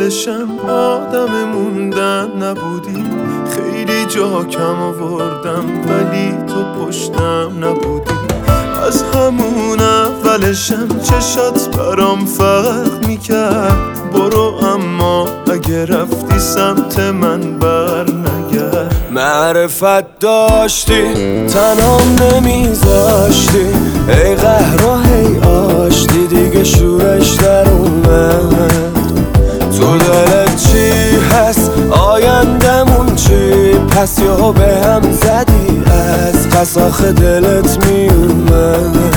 اولشم آدم موندن نبودی، خیلی جا کم آوردم ولی تو پشتم نبودی. از همون اولشم چشات برام فرق میکرد، برو اما اگه رفتی سمت من بر نگرد. معرفت داشتی تنام نمیذاشتی، ای قهر و هی آشتی دیگه شورش در اومد. تو دلت چی هست آیندمون چی، پس یهو به هم زدی از قص آخه دلت میومد.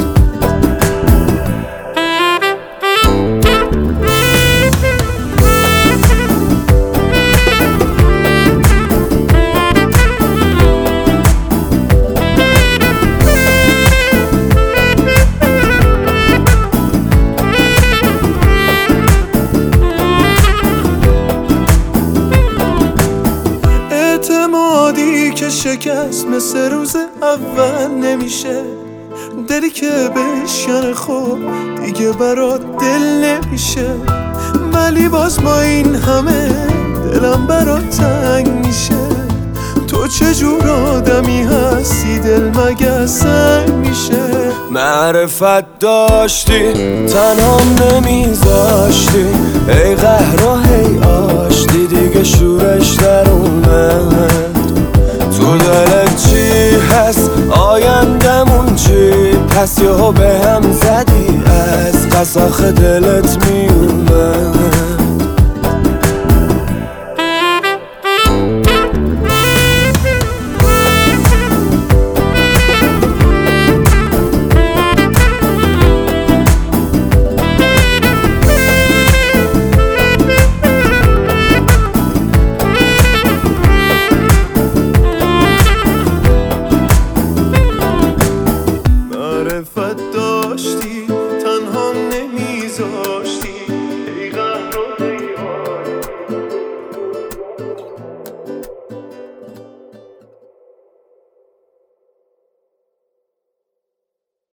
اعتمادی که شکست مثل روز اول نمیشه، دلی که بشکنه خب دیگه برات دل نمیشه. ولی باز با این همه دلم برات تنگ میشه. تو چجور آدمی هستی دل مگه سنگ میشه. معرفت داشتی تنام نمیذاشتی، ای قهر و هی آشتی دیگه شورش در اومد. تو دلت چی هست آیندمون چی، پس یهو به هم زدی از قص آخه دلت میومد.